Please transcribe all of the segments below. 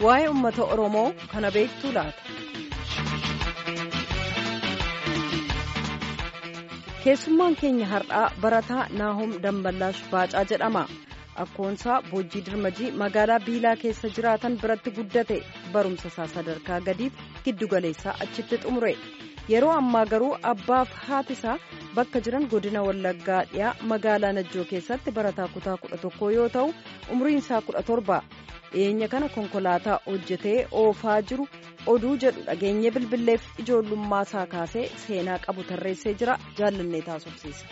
Waa'ee uummata Oromoo kana beektuu laata? Keessummaan keenya har'aa barataa Naahom Damballaash Baacaa jedhama. Akkoonsaa Boojjii Dirmajii magaalaa Biilaa keessa jiraatan biratti guddate barumsa isaa sadarkaa gadiif giddugaleessaa achitti xumure. Yeroo ammaa garuu abbaaf haati isaa bakka jiran godina Wallaggaa dhiyaa magaalaa Najjoo keessatti barataa kutaa 11 yoo ta'u umriin isaa 17. Dhiyeenya kana konkolaataa hojjetee oofaa jiru oduu jedhu dhageenye bilbilleef ijoollummaa isaa kaasee seenaa qabu tarreessee jira. Jaallannee taasofsiise.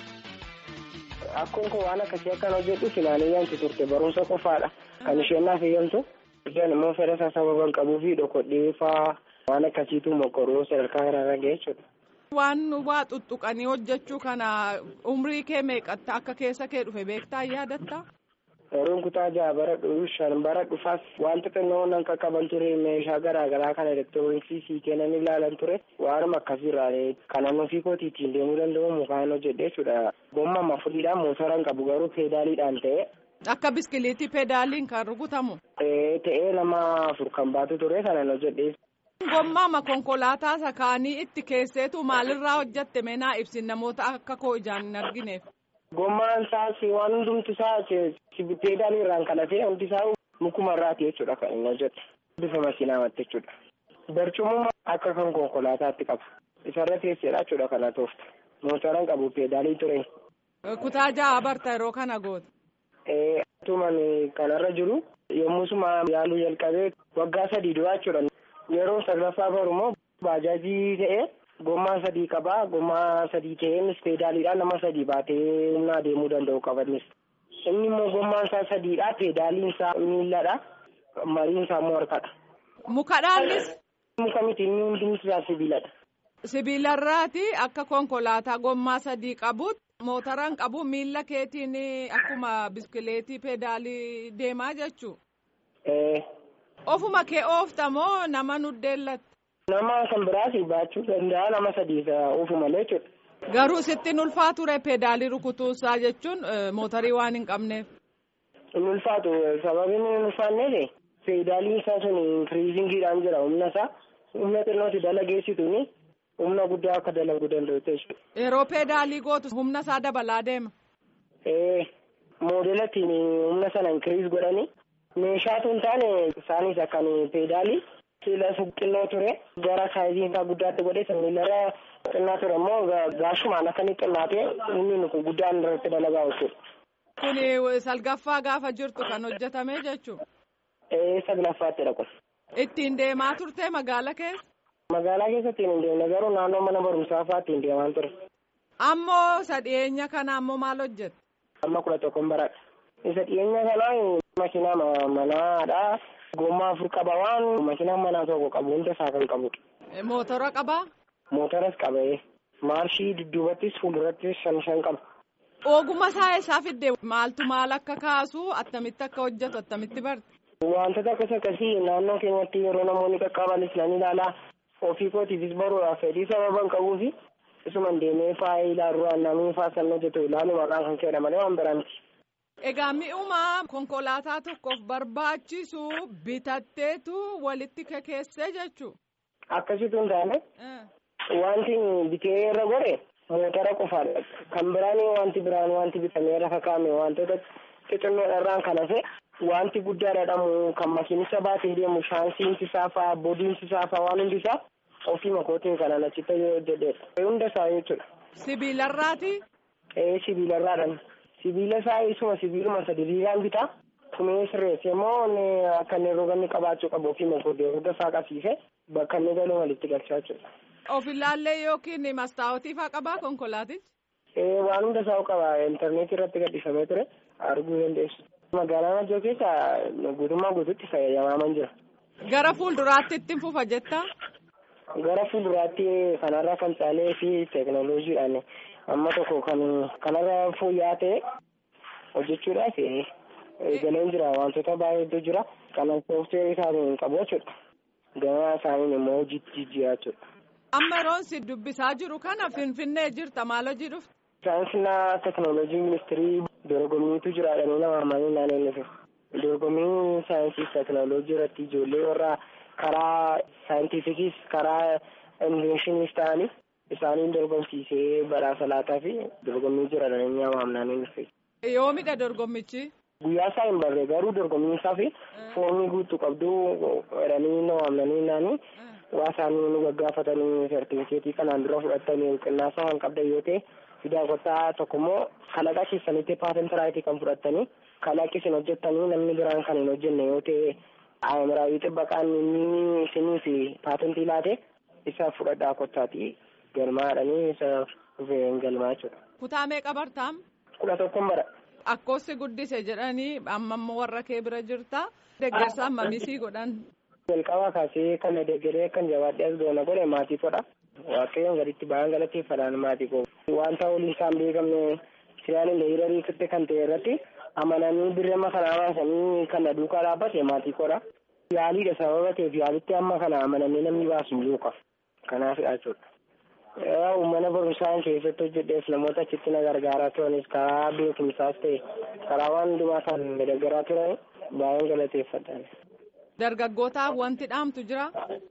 Akkuma waan akkasii akkan hojjedhu finaaniyyaan turte barumsa qofaadha. Kan isheen naaf eeyyamtu isheen immoo fedha isaa sababan qabuu fi dhokodheefaa waan akkasiitu mokoroo sadarkaa irraa ga'e jechuudha. Waan waa tuttuqanii hojjechuu kana umrii kee meeqatta akka keessa kee dhufe beektaa yaadatta? Yeroon kutaa 6 bara dhufu bara dhufaas wanta xinnoo nan qaqqaban ture meeshaa garaagaraa kan elektirooniksii kennan ilaalan ture waanuma akkasiirraa kanan ofii kootii ittiin deemuu danda'u mukaan hojjedhe jechuudha. Gommaa fudhiidhaan mootoraan qabu garuu peedaaliidhaan ta'e. Akka biskiliitii peedaaliin kan rukutamu? Ta'ee nama 4 kan baatu ture kanan hojjedhe. Gommaa konkolaataa isa kaanii itti keesseetu maalirraa hojjette meenaa ibsin namoota akka koo ijaan hin argineef. Gommaan isaas waan hundumti isaa peedaaliirraan kan hafe hundi isaa mukumarraati jechuudha kan inni hojjette. Bifa makiinaamatti jechuudha. Barcumuma akka kan konkolaataatti qabu. Isarra teesseedha jechuudha kana toofta. Mootoraan qabu peedaalii ture. Kutaa 6 barta yeroo kana goote. Tuman kanarra jiru yommusuma yaaluu jalqabee waggaa 3 dura jechuudha. Yeroo saglaffaa barumoo baajaajii ta'ee gommaa 3 qabaa. Gommaa 3 ta'een peedaaliidhaan nama 3 baatee humna adeemuu danda'u qabannis. Inni immoo gommaan isaa 3dha. Peedaaliin isaa miilladha. Mariin isaa immoo harkadha. Mukadhaanis? Muka miti inni hundumti isaa sibiiladha. Sibiilarraati akka konkolaataa gommaa 3 qabutti mootoraan qabu miilla keetiin akkuma biskileetii peedaalii deemaa jechuu? Ofuma kee ooftamoo nama nuddeellatti? Nama kan biraas baachuu danda'a nama 3 oofu malee jechuudha. Garuu sitti hin ulfaatu ture peedaalii rukutuusaa jechuun mootorii waan hin qabneef? Hin ulfaatu sababiin hin ulfaanneef peedaaliin isaa sun inkiriizingiidhaan jira humna isaa. Humna xinnooti dalageessituuni humna guddaa akka dalaguu danda'u jechuudha. Yeroo peedaalii gootu humna isaa dabalaa deema? Moodelattiin humna sana inkiriis godhanii meeshaatu hin taane isaanis akkan peedaalii siila xinnoo ture gara saayiziin isaa guddaatti godhee samiilarra xinnaa ture immoo gaashumaan akkanii xinnaatee humni kun guddaan irratti dalagaa jechuudha. Kuni salgaffaa gaafa jirtu kan hojjetame jechuudha? Saglaffaatti kun. Ittiin deemaa turte magaalaa keessa? Magaalaa keessatti hin deemne garuu naannoo mana barumsaa fa'aa ittiin deemaa ture. Ammoo isa dhiyeenya kana ammoo maal hojjette? Amma 11 baradha. Isa dhiyeenya kanaa makiinaa manaadha. Gommaa 4 qaba waan makiinaa manaa tokko qabu hunda isaa kan qabudha. Mootora qabaa? Mootoras qaba. Maarshii dudduubattis fuuldurattis 5 qaba. Ogummaa isaa fidde maaltu maal akka kaasu attamitti akka hojjetu attamitti barte? Wantoota akkasii naannoo keenyatti yeroo namoonni qaqqabanis nan ilaalaa ofii kootiifis baruudhaaf fedhii sababan qabuufi isuman deemee faayii ilaaluudhaan namni faasan hojjetu ilaaluudhaan kan ka'edha malee waan biraa miti. Egaa mi'uma konkolaataa tokkoof barbaachisu bitatteetu walitti kekeessee jechuu? Akkasitu hin taane wanti bitee irra godhe mootora qofaadha. Kan biraan wanti bitamee lafa kaa'ame wantoota xixinnoodhaan kan hafe wanti guddaadha dhamu kan makiinisa baatee deemu shaansiinsi isaa fa'aa boodiinsi isaa fa'aa waan hundi isaa ofii makootiin kanaan achitti hojjedheedha. Hunda isaa jechuudha. Sibiilarraati? Sibiilarraadhaan. Sibiila isaa isuma sibiiluma sadiriiraan bitaa. Tumee sirreessee immoo akka inni roganni qabaachuu qabu ofii makoodee hunda isaa qabsiisee bakka inni galuu walitti galchaa jechuudha. Ofilaallee yookiin mastaawwatii fa'aa qabaa konkolaatichi? Waan hunda isaa qaba. Intarneetii irratti gadhiifamee ture arguu dandeessu. Magaalaa Najjoo keessa guutummaa guutuutti fayyadamaa jira. Gara fuulduraatti ittiin fufa jettaa? Gara fuulduraatti kanarraa kan caalee fi teekinooloojiidhaan amma tokko kanarra fooyya'aa ta'e hojjechuudhaaf galeen jira wantoota baay'eetu jira. Kanan soofteerii isaanii qabu jechuudha. Gama isaaniin immoo hojiitti jijjiiraa jechuudha. Amma yeroon si dubbisaa jiru kana Finfinnee jirta maal hojii dhufte? Saayinsii teekinooloojii ministirii dorgommiitu jira jedhanii nama amanii naannoo dorgommii saayinsii fi teekinooloojii irratti ijoollee warra karaa saayintifikiis karaa inveeshiniis ta'anii isaaniin dorgomsiisee badhaasa laataa fi dorgommii jiran waamnanii dhufe. Yoomidha dorgommichi? Guyyaa isaa hin barree garuu dorgommii isaa fi foonii guutuu qabdu jedhanii na waamnanii naanii waa isaanii nu gaggaafatanii sertifikeetii kanaan dura fudhatanii qinnaasa waan qabdan yoo ta'e fidaa kottaa tokkommoo kalaqa keessanitti paatent raayitii kan fudhattanii kalaqi isin hojjettanii namni biraan kan hin hojjenne yoo ta'e aamiraawii xibbaqaan inni isinii fi paatentii laate isa fudhadhaa kottaati galmaadhanii isa dhufeen galmaa jechuudha. Kutaa meeqa bartaam? 11 bara. Akkoosi guddise jedhanii ammammoo warra kee bira jirta deeggarsa ammamisii godhan? Jalqabaa kaasee kan deeggaree kan jabaadhee as goona godhe maatii kodha. Waaqayyoon gaditti baay'een galateeffadhaan maatii koo. Wanta waliin isaan beekamne siraan leeyirarii kitte kan ta'e irratti amananii birrama kana baasanii kan duukaa dhaabbate maatii kodha. Yaaliidha sababa ta'eef yaalitti amma kana amananii namni baasu hin jiru. Kanaafidha jechuudha. Mana barumsaan keessatti hojjedheef namoota achitti na gargaaraa turanis karaa beekumsaas ta'e karaa waan hundumaa kan deeggaraa turan baay'een galateeffadhaan. Dargaggootaaf wanti dhaamtu jira?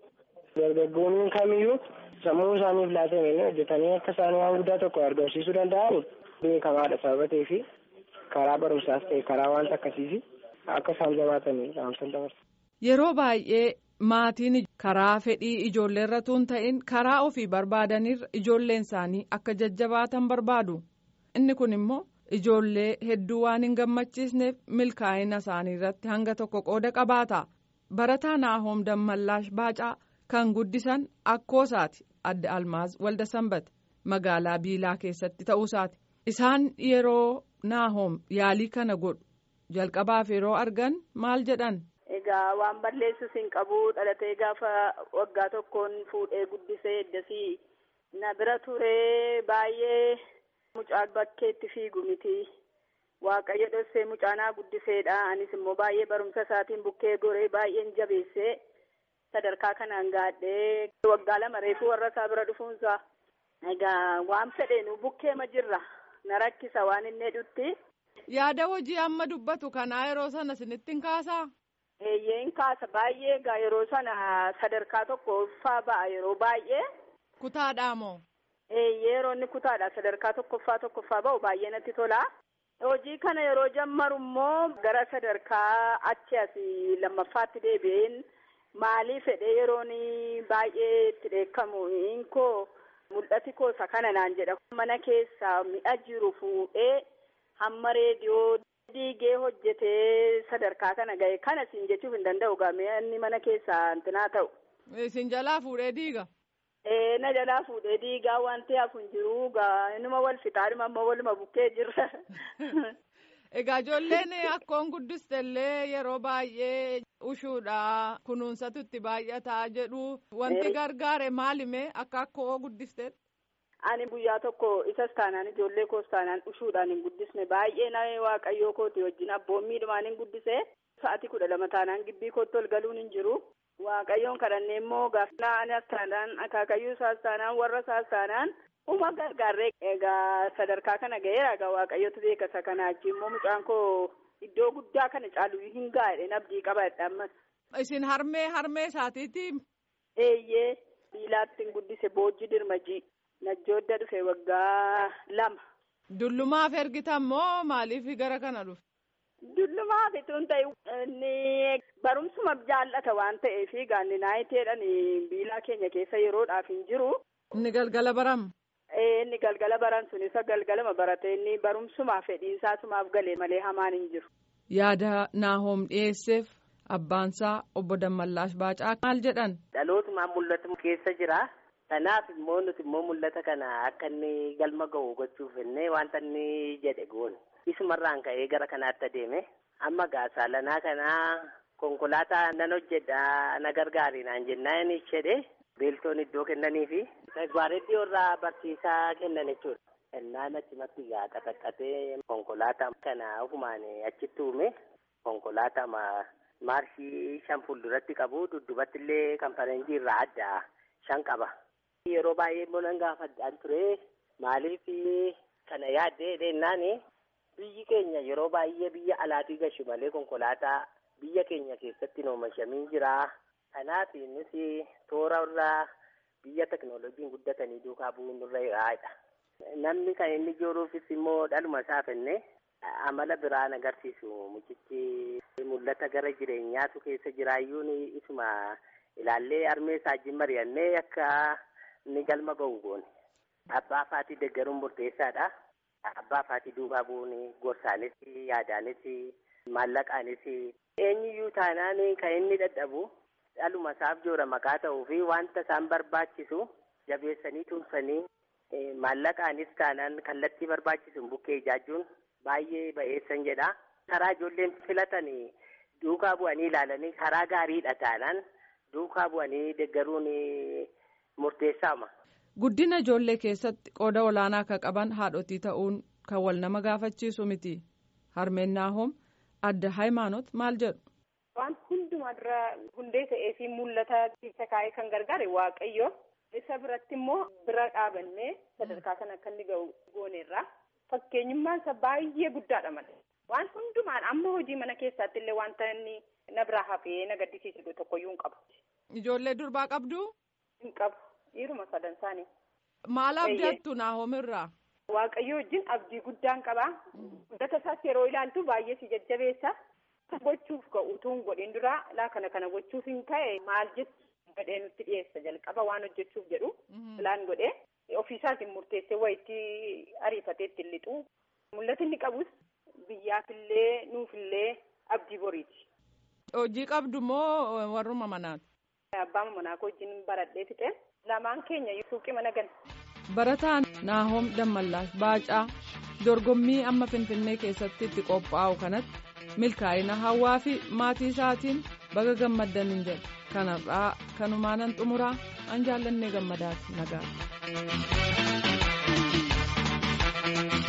Dargaggoonni kamiyyuu sammuu isaaniif laatamanii hojjetanii akka isaan waan guddaa tokko argamsiisuu danda'an beekamaadha sababa ta'eef karaa barumsaas ta'e karaa wanta akkasiis akka isaan jabaatanii dhaamsan dabarsa. Yeroo baay'ee maatiin karaa fedhii ijoollee irratti hin ta'in karaa ofii barbaadanirra ijoolleen isaanii akka jajjabaatan barbaadu. Inni kun immoo ijoollee hedduu waan hin gammachiisneef milkaa'ina isaanii irratti hanga tokko qooda qabaata. Barataa Naahoom Dammallaash Baacaa kan guddisan akkoosaati adde Almaaz Waldasanbat magaalaa Biilaa keessatti ta'uusaati. Isaan yeroo Naahoom yaalii kana godhu jalqabaaf yeroo argan maal jedhan? Egaa waan balleessus hin qabu dhalatee gaafa waggaa tokkoon fuudhee guddisee eddasii na bira turee baay'ee mucaa bakkeetti fiigu miti. Waaqayyo dhossee mucaanaa guddiseedha. Anis immoo baay'ee barumsa isaatiin bukkee goree baay'een jabeessee sadarkaa kanaan gaadhee waggaa 2 reefuu warra isaa bira dhufuunsa. Egaa waan fedheenu bukkeema jirra na rakkisa waan inni hedduutti. Yaada hojii amma dubbatu kanaa yeroo sana isinitti hin kaasaa? Eeyyeen kaasa baay'ee egaa yeroo sana sadarkaa tokkoffaa ba'a yeroo baay'ee. Kutaadhaa moo? Yeroo inni kutaadha sadarkaa tokkoffaa ba'u baay'ee natti tola. Hojii kana yeroo jammaru immoo gara sadarkaa achi asii lammaffaatti deebi'een maalii fedhee yeroon baay'ee itti dheekkamu inkoo mul'ati koosa kana naan jedha. Mana keessaa mi'a jiru fuudhee hamma reediyoo diigee hojjetee sadarkaa kana ga'e kana siin jechuuf hin danda'u gaamee inni mana keessaa antinaa ta'u. Isin jalaa fuudhee diiga? Na jalaa fuudhee diigaa wanti hafu hin jiru gaa inuma wal fixaadhuma amma waluma bukkee jirra. Egaa ijoolleen akkoon guddistellee yeroo baay'ee ushuudha kunuunsatu itti baay'ataa jedhu wanti gargaare maalime akka akkoo guddiste? Ani guyyaa tokko isas taanaan ijoollee koos taanaan ushuudhaan hin guddisne baay'ee na waaqayyoo kooti wajjin abboommiidhumaan hin guddise sa'aatii 12 taanaan gibbii kootti ol galuun hin jiru. Waaqayyoon kadhannee immoo gaafnaa ani as taanaan akaakayyuu isaas taanaan warra isaas taanaan uma gargaarree egaa sadarkaa kana ga'eera egaa waaqayyootu beekasa kana achi immoo mucaan koo iddoo guddaa kana caalu hin gaa'edhe abdii qabaadha ammas. Isin harmee isaatiiti? Eeyyee Biilaatti hin guddise Boojji Dirmajii Najjoodda dhufe waggaa 2. Dullumaaf ergitan moo maaliif gara kana dhufe? Dullumaaf itoo ta'e inni barumsuma jaallata waan ta'eef gaanni naayiteedhaan Biilaa keenya keessa yeroodhaaf hin jiru. Inni galgala baram? Inni galgala baran sun isa galgalama barate inni barumsumaaf fedhiinsaasumaaf galee malee hamaan hin jiru. Yaada Naahoom dhiyeesseef abbaansaa obbo Dammallaash Baacaa maal jedhan? Dhalootumaan mul'atu keessa jira. Kanaaf immoo nuti immoo mul'ata kana akka inni galma ga'u gochuuf innee wanta inni jedhe goone. Isumarraan ka'ee gara kanaatti adeeme. Amma saalanaa kanaa konkolaataa nan hojjedha na gargaari naan jennaan inni jedhe beeltoon iddoo kennaniifi. Gaareetti irraa barsiisaa kennan jechuudha. Innaan achumatti qaqqaqqatee konkolaataa kana ofumaan achitti uume konkolaataa maarshii 5 fuulduratti qabu dudduubatti illee kampaneenjii irraa adda 5 qaba. Yeroo baay'ee immoo nan gaafadhaan ture maaliif kana yaaddee deennaan biyyi keenya yeroo baay'ee biyya alaatii gashu malee konkolaataa biyya keenya keessatti oomishamiin jira. Kanaaf innis toora irraa biyya teknooloojiin guddatanii duukaa bu'uun irra yaa'edha. Namni kan inni jooruufis immoo dhaluma isaa fenne amala biraan agarsiisu mucichi mul'ata gara jireenyaatu keessa jiraayyuun isuma ilaallee armee isaajin mari'annee akka inni galma ga'u goone. Abbaa faatii deeggaruun murteessaadha. Abbaa faatii duukaa bu'uun gorsaanis yaadaanis maallaqaanis eenyuyyuu taanaan kan inni dadhabu dhaluma isaaf joora maqaa ta'uu fi wanta isaan barbaachisu jabeessanii tumsanii maallaqaanis taanaan kallattii barbaachisuun bukkee ijaajuun baay'ee ba'eessan jedha. Karaa ijoolleen filatan duukaa bu'anii ilaalanii karaa gaariidha taanaan duukaa bu'anii deeggaruun murteessaama. Guddina ijoollee keessatti qooda olaanaa akka qaban haadhotii ta'uun kan wal nama gaafachiisu miti. Harmeen Naahom adda Hayimaanot maal jedhu? Waan hundumaa dura hundee ta'ee fi mul'ata keessa kaa'ee kan gargaare Waaqayyo. Isa biratti immoo bira dhaabannee sadarkaa kana akka inni ga'u gooneerra. Fakkeenyummaan isa baay'ee guddaadha malee. Waan hundumaan amma hojii mana keessaatti illee wanta inni na biraa hafee na gaddisiisu tokkoyyuu hin qabu. Ijoollee durbaa qabdu? Hin qabu. Dhiiruma sadan isaanii. Maal abdattu Naahom irraa? Waaqayyo wajjin abdii guddaan qabaa. Guddata isaas yeroo ilaaltu baay'ee si jajjabeessa. Gochuuf ka'u utuu hin godhin duraa laa kana gochuuf hin ka'e maal jettu gadhee nutti dhiyeessa jalqaba waan hojjechuuf jedhu. Filaan godhee ofiisaatiin murteessee wayitti ariifatee ittiin lixu. Mul'ati inni qabus biyyaafillee nuufillee abdii boriiti. Hojii qabdu moo warruma manaati? Abbaa manaa koo wajjin baradhee fixe. Lamaan keenya suuqii mana gala. Barataan Naahom Dammallaash Baacaa dorgommii amma Finfinnee keessatti itti qophaa'u kanatti milkaa'ina hawaa fi maatii isaatiin baga gammaddan hin jedhu. Kanarraa kanumaanan xumuraa an jaallannee gammadaati nagaa.